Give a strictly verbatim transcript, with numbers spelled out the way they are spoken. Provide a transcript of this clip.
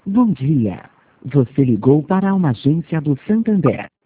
Bom dia. Você ligou para uma agência do Santander.